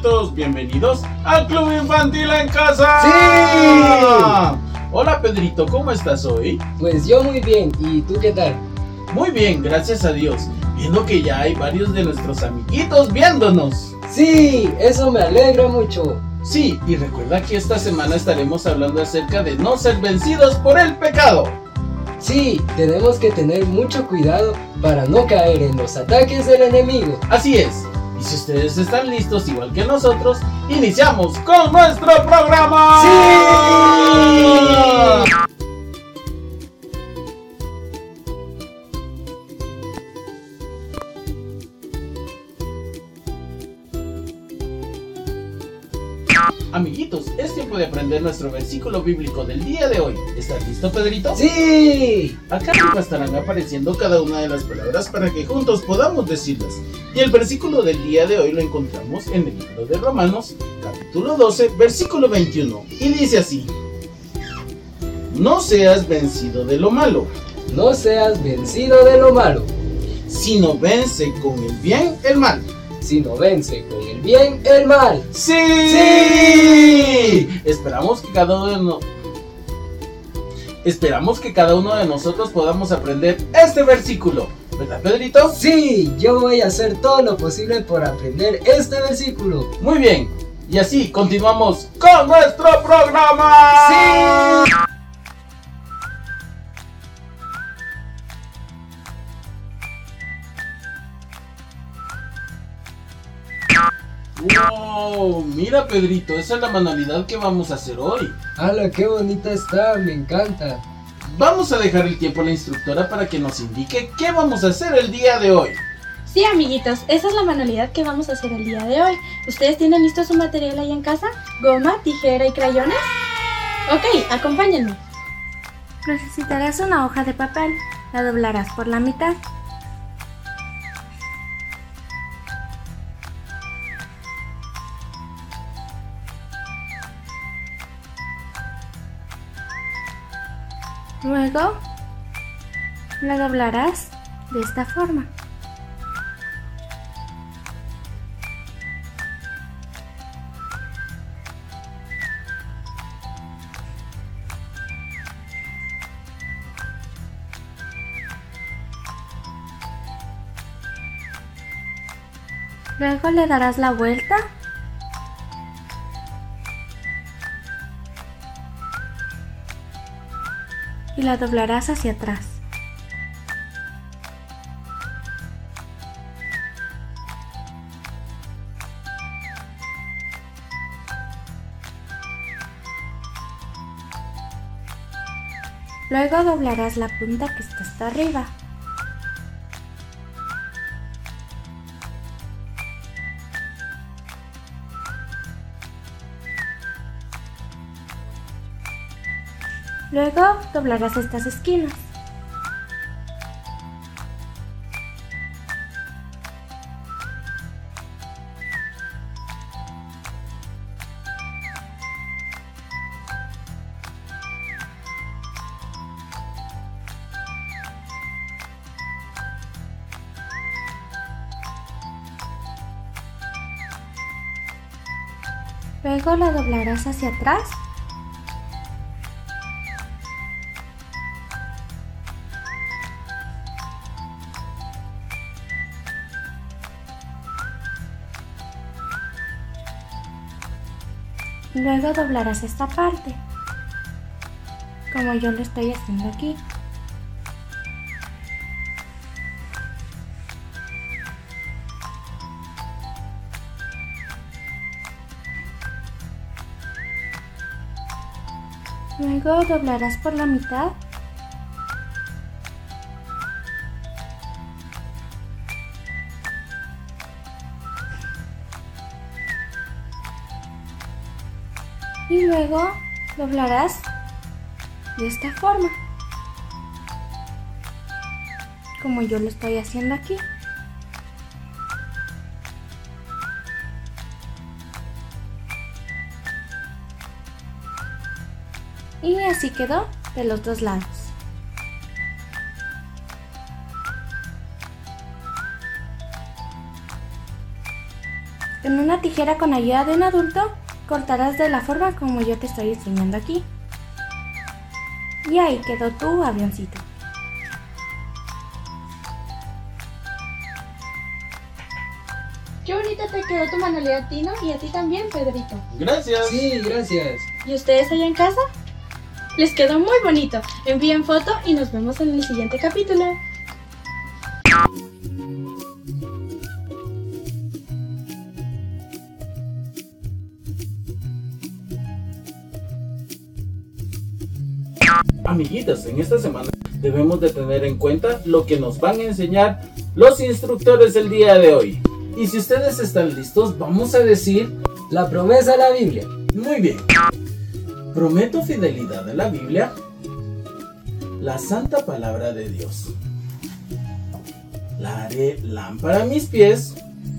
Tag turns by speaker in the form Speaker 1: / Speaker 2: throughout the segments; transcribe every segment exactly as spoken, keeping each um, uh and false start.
Speaker 1: amiguitos, bienvenidos al Club Infantil en Casa.
Speaker 2: ¡Sí!
Speaker 1: Hola Pedrito, ¿cómo estás hoy?
Speaker 2: Pues yo muy bien, ¿y tú qué tal?
Speaker 1: Muy bien, gracias a Dios. Viendo que ya hay varios de nuestros amiguitos viéndonos.
Speaker 2: Sí, eso me alegra mucho.
Speaker 1: Sí, y recuerda que esta semana estaremos hablando acerca de no ser vencidos por el pecado.
Speaker 2: Sí, tenemos que tener mucho cuidado para no caer en los ataques del enemigo.
Speaker 1: Así es. Y si ustedes están listos igual que nosotros, iniciamos con nuestro programa.
Speaker 2: ¡Sí!
Speaker 1: Amiguitos, es tiempo de aprender nuestro versículo bíblico del día de hoy. ¿Estás listo, Pedrito?
Speaker 2: ¡Sí!
Speaker 1: Acá arriba estarán apareciendo cada una de las palabras para que juntos podamos decirlas. Y el versículo del día de hoy lo encontramos en el libro de Romanos, capítulo doce, versículo veintiuno. Y dice así: no seas vencido de lo malo,
Speaker 2: No seas vencido de lo malo,
Speaker 1: sino vence con el bien el mal.
Speaker 2: sino vence con el bien el mal.
Speaker 1: ¡Sí!
Speaker 2: ¡Sí!
Speaker 1: Esperamos que cada uno de no... Esperamos que cada uno de nosotros podamos aprender este versículo, ¿verdad, Pedrito?
Speaker 2: Sí, yo voy a hacer todo lo posible por aprender este versículo.
Speaker 1: Muy bien, y así continuamos con nuestro programa.
Speaker 2: ¡Sí!
Speaker 1: ¡Wow! Mira, Pedrito, esa es la manualidad que vamos a hacer hoy.
Speaker 2: ¡Hala, qué bonita está! Me encanta.
Speaker 1: Vamos a dejar el tiempo a la instructora para que nos indique qué vamos a hacer el día de hoy.
Speaker 3: Sí, amiguitos, esa es la manualidad que vamos a hacer el día de hoy. ¿Ustedes tienen listo su material ahí en casa? ¿Goma, tijera y crayones? Ok, acompáñenme. Necesitarás una hoja de papel. La doblarás por la mitad. Luego, la doblarás de esta forma. Luego le darás la vuelta y la doblarás hacia atrás. Luego doblarás la punta que está hasta arriba. Luego doblarás estas esquinas. Luego la doblarás hacia atrás. Luego doblarás esta parte, como yo lo estoy haciendo aquí. Luego doblarás por la mitad. Y luego doblarás de esta forma, como yo lo estoy haciendo aquí. Y así quedó de los dos lados. Con una tijera con ayuda de un adulto, cortarás de la forma como yo te estoy enseñando aquí. Y ahí quedó tu avioncito. Qué bonita te quedó tu manualidad, Tino, y a ti también, Pedrito.
Speaker 1: Gracias.
Speaker 2: Sí, gracias.
Speaker 3: ¿Y ustedes allá en casa? Les quedó muy bonito. Envíen foto y nos vemos en el siguiente capítulo.
Speaker 1: Amiguitas, en esta semana debemos de tener en cuenta lo que nos van a enseñar los instructores el día de hoy. Y si ustedes están listos, vamos a decir
Speaker 2: La promesa de la Biblia.
Speaker 1: muy bien. Prometo fidelidad a la Biblia, la santa palabra de Dios. La haré lámpara a mis pies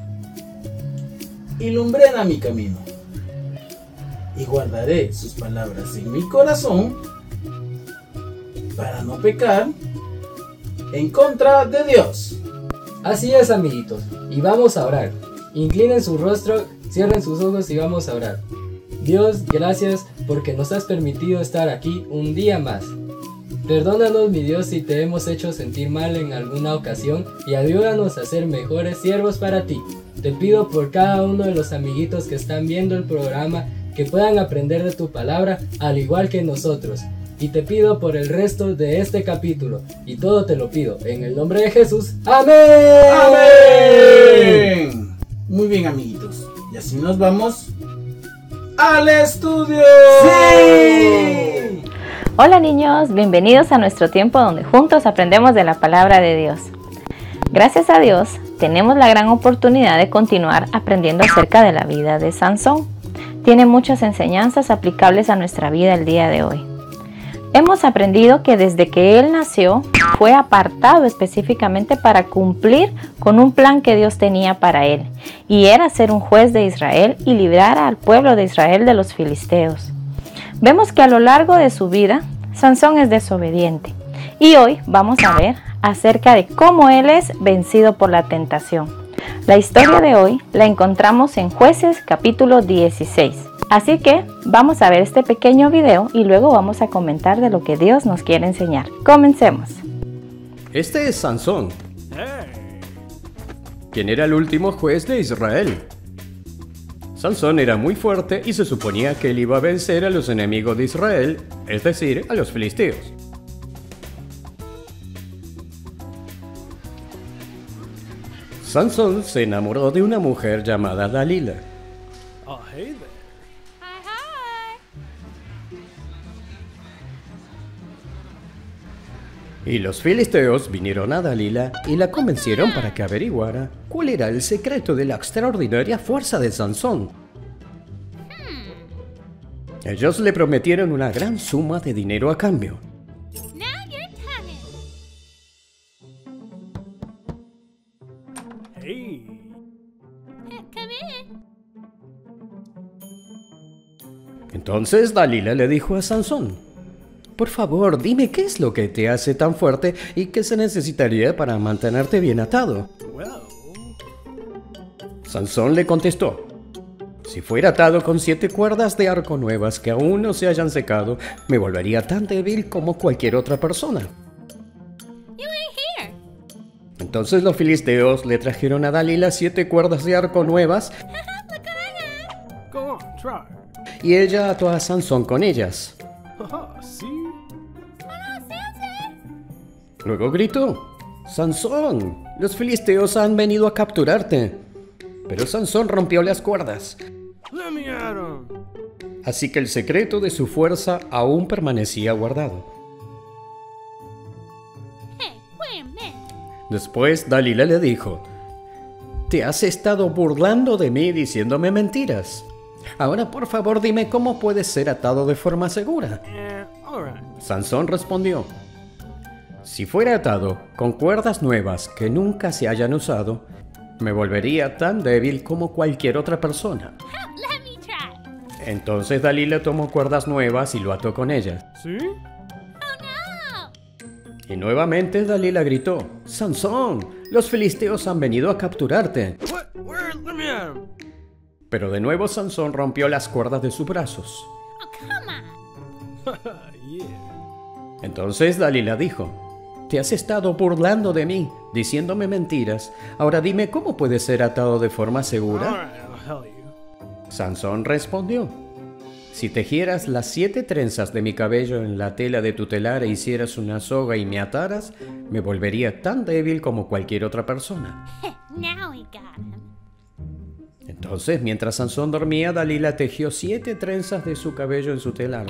Speaker 1: y lumbrera mi camino. Y guardaré sus palabras en mi corazón para no pecar en contra de Dios.
Speaker 2: Así es, amiguitos. Y vamos a orar. Inclinen su rostro, cierren sus ojos y vamos a orar. Dios, gracias porque nos has permitido estar aquí un día más. Perdónanos, mi Dios, si te hemos hecho sentir mal en alguna ocasión y ayúdanos a ser mejores siervos para ti. Te pido por cada uno de los amiguitos que están viendo el programa que puedan aprender de tu palabra al igual que nosotros. Y te pido por el resto de este capítulo. Y todo te lo pido en el nombre de Jesús. ¡Amén!
Speaker 1: ¡Amén! Muy bien, amiguitos. Y así nos vamos al estudio.
Speaker 2: ¡Sí!
Speaker 4: Hola niños, bienvenidos a nuestro tiempo donde juntos aprendemos de la palabra de Dios. Gracias a Dios, tenemos la gran oportunidad de continuar aprendiendo acerca de la vida de Sansón. Tiene muchas enseñanzas aplicables a nuestra vida el día de hoy. Hemos aprendido que desde que él nació, fue apartado específicamente para cumplir con un plan que Dios tenía para él, y era ser un juez de Israel y librar al pueblo de Israel de los filisteos. Vemos que a lo largo de su vida, Sansón es desobediente, y hoy vamos a ver acerca de cómo él es vencido por la tentación. La historia de hoy la encontramos en Jueces capítulo dieciséis. Así que vamos a ver este pequeño video y luego vamos a comentar de lo que Dios nos quiere enseñar. Comencemos.
Speaker 5: Este es Sansón, quien era el último juez de Israel. Sansón era muy fuerte y se suponía que él iba a vencer a los enemigos de Israel, es decir, a los filisteos. Sansón se enamoró de una mujer llamada Dalila.
Speaker 6: Oh, hey there.
Speaker 5: Y los filisteos vinieron a Dalila y la convencieron para que averiguara cuál era el secreto de la extraordinaria fuerza de Sansón. Ellos le prometieron una gran suma de dinero a cambio.
Speaker 6: Hey.
Speaker 5: Entonces Dalila le dijo a Sansón: por favor, dime qué es lo que te hace tan fuerte y qué se necesitaría para mantenerte bien atado.
Speaker 6: Well.
Speaker 5: Sansón le contestó: si fuera atado con siete cuerdas de arco nuevas que aún no se hayan secado, me volvería tan débil como cualquier otra persona. Entonces los filisteos le trajeron a Dalila siete cuerdas de arco nuevas
Speaker 6: Go on, try.
Speaker 5: y ella ató a Sansón con ellas.
Speaker 6: Haha, see?
Speaker 5: Luego gritó: Sansón, los filisteos han venido a capturarte. Pero Sansón rompió las cuerdas.
Speaker 6: Let me at him.
Speaker 5: Así que el secreto de su fuerza aún permanecía guardado. Después Dalila le dijo: te has estado burlando de mí diciéndome mentiras. Ahora por favor dime cómo puedes ser atado de forma segura.
Speaker 6: Eh, all right.
Speaker 5: Sansón respondió: si fuera atado con cuerdas nuevas que nunca se hayan usado, me volvería tan débil como cualquier otra persona. Entonces Dalila tomó cuerdas nuevas y lo ató con ellas.
Speaker 6: See?
Speaker 5: Y nuevamente Dalila gritó: Sansón, los filisteos han venido a capturarte.
Speaker 6: What? Where? Let me at him.
Speaker 5: Pero de nuevo Sansón rompió las cuerdas de sus brazos.
Speaker 6: Yeah.
Speaker 5: Entonces Dalila dijo: te has estado burlando de mí, diciéndome mentiras. Ahora dime, ¿cómo puedes ser atado de forma segura?
Speaker 6: Alright, I'll tell you.
Speaker 5: Sansón respondió: si tejieras las siete trenzas de mi cabello en la tela de tu telar e hicieras una soga y me ataras, me volvería tan débil como cualquier otra persona.
Speaker 7: Now we got him.
Speaker 5: Entonces, mientras Sansón dormía, Dalila tejió siete trenzas de su cabello en su telar.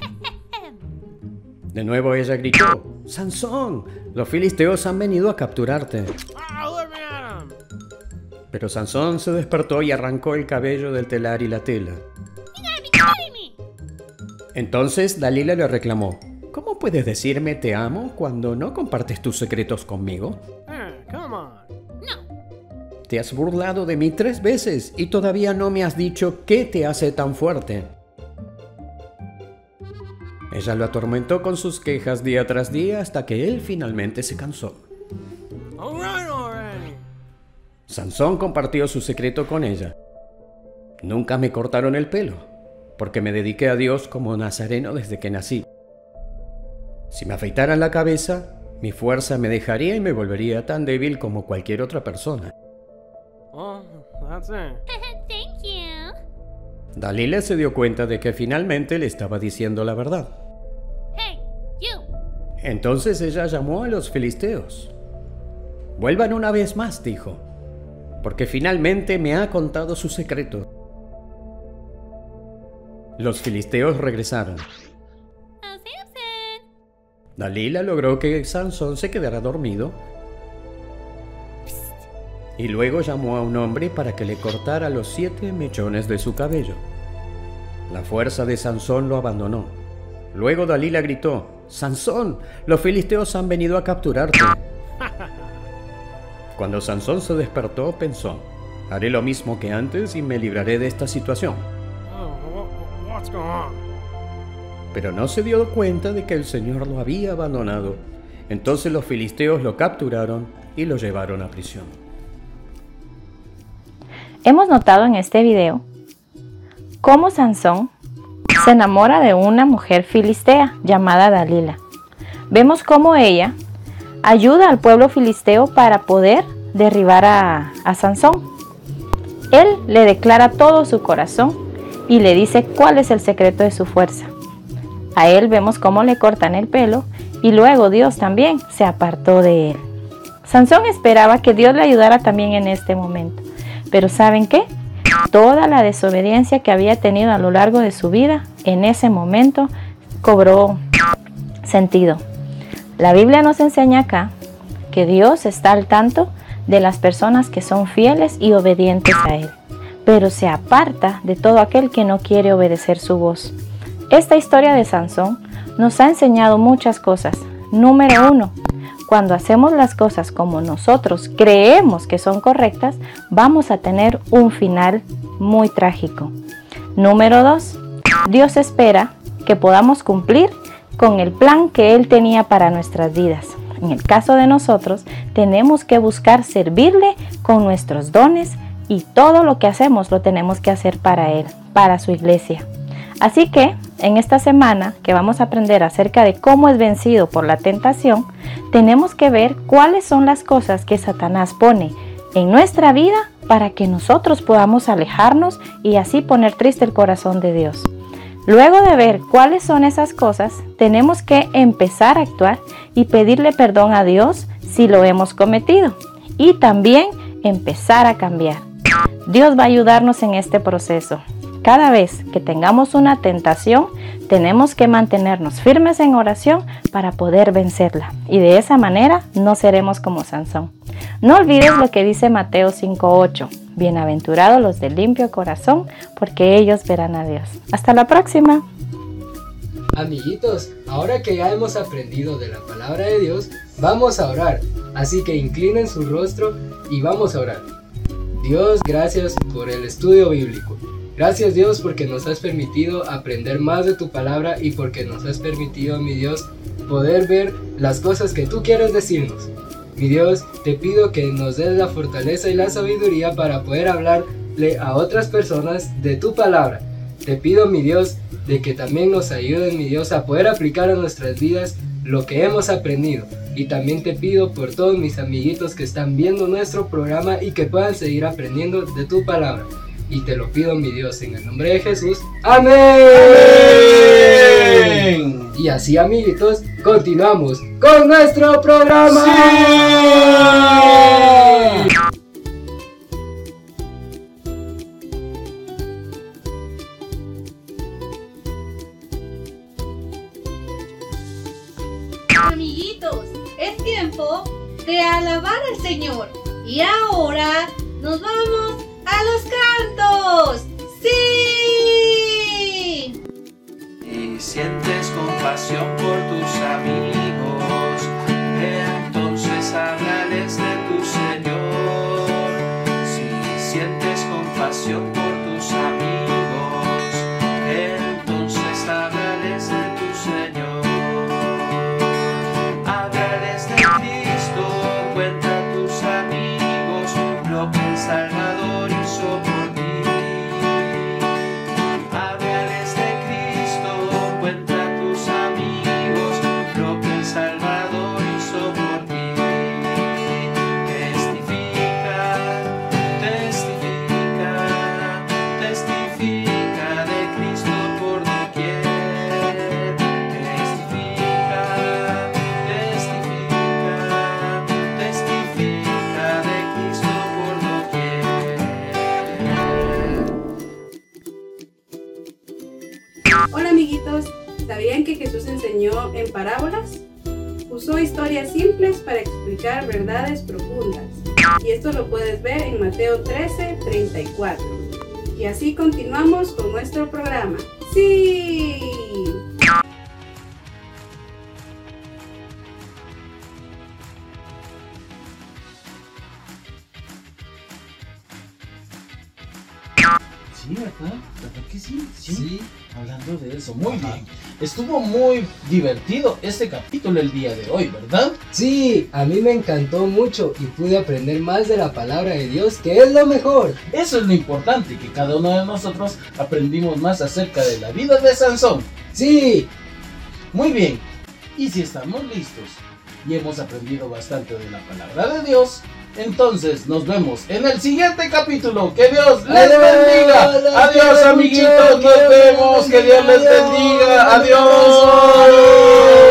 Speaker 5: De nuevo ella gritó: Sansón, los filisteos han venido a capturarte.
Speaker 6: Ah, let me at him.
Speaker 5: Pero Sansón se despertó y arrancó el cabello del telar y la tela.
Speaker 7: You gotta be kidding me.
Speaker 5: Entonces Dalila le reclamó: ¿cómo puedes decirme te amo cuando no compartes tus secretos conmigo?
Speaker 6: Hey, come on.
Speaker 7: No.
Speaker 5: Te has burlado de mí tres veces y todavía no me has dicho qué te hace tan fuerte. Ella lo atormentó con sus quejas día tras día hasta que él finalmente se cansó.
Speaker 6: Alright already.
Speaker 5: Sansón compartió su secreto con ella. Nunca me cortaron el pelo, porque me dediqué a Dios como nazareno desde que nací. Si me afeitaran la cabeza, mi fuerza me dejaría y me volvería tan débil como cualquier otra persona.
Speaker 6: Well, that's it.
Speaker 7: Thank you.
Speaker 5: Dalila se dio cuenta de que finalmente le estaba diciendo la verdad.
Speaker 7: Hey, you.
Speaker 5: Entonces ella llamó a los filisteos. Vuelvan una vez más, dijo, porque finalmente me ha contado su secreto. Los filisteos regresaron.
Speaker 7: Oh, Samson.
Speaker 5: Dalila logró que Sansón se quedara dormido y luego llamó a un hombre para que le cortara los siete mechones de su cabello. La fuerza de Sansón lo abandonó. Luego Dalila gritó: Sansón, los filisteos han venido a capturarte. Cuando Sansón se despertó, pensó: haré lo mismo que antes y me libraré de esta situación.
Speaker 6: Oh, wha- what's going on?
Speaker 5: Pero no se dio cuenta de que el Señor lo había abandonado. Entonces los filisteos lo capturaron y lo llevaron a prisión.
Speaker 4: Hemos notado en este video cómo Sansón se enamora de una mujer filistea llamada Dalila. Vemos cómo ella ayuda al pueblo filisteo para poder derribar a, a Sansón. Él le declara todo su corazón y le dice cuál es el secreto de su fuerza. A él vemos cómo le cortan el pelo y luego Dios también se apartó de él. Sansón esperaba que Dios le ayudara también en este momento. Pero ¿saben qué? Toda la desobediencia que había tenido a lo largo de su vida, en ese momento cobró sentido. La Biblia nos enseña acá que Dios está al tanto de las personas que son fieles y obedientes a Él, pero se aparta de todo aquel que no quiere obedecer su voz. Esta historia de Sansón nos ha enseñado muchas cosas. Número uno, cuando hacemos las cosas como nosotros creemos que son correctas, vamos a tener un final muy trágico. Número dos, Dios espera que podamos cumplir con el plan que Él tenía para nuestras vidas. En el caso de nosotros, tenemos que buscar servirle con nuestros dones y todo lo que hacemos lo tenemos que hacer para Él, para su iglesia. Así que, en esta semana que vamos a aprender acerca de cómo es vencido por la tentación, tenemos que ver cuáles son las cosas que Satanás pone en nuestra vida para que nosotros podamos alejarnos y así poner triste el corazón de Dios. Luego de ver cuáles son esas cosas, tenemos que empezar a actuar y pedirle perdón a Dios si lo hemos cometido y también empezar a cambiar. Dios va a ayudarnos en este proceso. Cada vez que tengamos una tentación, tenemos que mantenernos firmes en oración para poder vencerla. Y de esa manera no seremos como Sansón. No olvides lo que dice Mateo cinco ocho. Bienaventurados los de limpio corazón, porque ellos verán a Dios. Hasta la próxima.
Speaker 2: Amiguitos, ahora que ya hemos aprendido de la palabra de Dios, vamos a orar. Así que inclinen su rostro y vamos a orar. Dios, gracias por el estudio bíblico. Gracias Dios porque nos has permitido aprender más de tu palabra y porque nos has permitido, mi Dios, poder ver las cosas que tú quieres decirnos. Mi Dios, te pido que nos des la fortaleza y la sabiduría para poder hablar compartirle a otras personas de tu palabra. Te pido, mi Dios, de que también nos ayudes, mi Dios, a poder aplicar a nuestras vidas lo que hemos aprendido. Y también te pido por todos mis amiguitos que están viendo nuestro programa y que puedan seguir aprendiendo de tu palabra. Y te lo pido, mi Dios, en el nombre de Jesús. ¡Amén!
Speaker 1: ¡Amén!
Speaker 2: Y así, amiguitos, continuamos con nuestro programa.
Speaker 1: ¡Sí!
Speaker 8: Amiguitos, es tiempo de alabar al Señor. Y ahora nos vamos a los cantos. ¡Sí!
Speaker 9: Y sientes compasión por tus amigos, entonces háblales de tu Señor. Si sientes compasión por tus amigos, entonces háblales de tu Señor. Háblales de Cristo, cuenta a tus amigos lo que el Salvador hizo por ti. Háblales de Cristo, cuenta a tus amigos lo que el Salvador hizo por ti. Testifica, testifica, testifica de Cristo por doquier. Testifica, testifica, testifica de Cristo por doquier.
Speaker 10: Hola amiguitos, ¿sabían que Jesús enseñó en parábolas? Usó historias simples para explicar verdades profundas. Y esto lo puedes ver en Mateo trece, treinta y cuatro. Y así continuamos con nuestro programa. ¡Sí!
Speaker 1: Sí, ¿verdad? ¿Verdad que sí? Sí. Hablando de eso, muy bien. Estuvo muy divertido este capítulo el día de hoy, ¿verdad?
Speaker 2: Sí, a mí me encantó mucho y pude aprender más de la palabra de Dios, que es lo mejor.
Speaker 1: Eso es lo importante, que cada uno de nosotros aprendimos más acerca de la vida de Sansón.
Speaker 2: Sí.
Speaker 1: Muy bien. Y si estamos listos y hemos aprendido bastante de la palabra de Dios, entonces nos vemos en el siguiente capítulo. ¡Que Dios les bendiga! Adiós, amiguitos, nos vemos. Que Dios les bendiga. Adiós.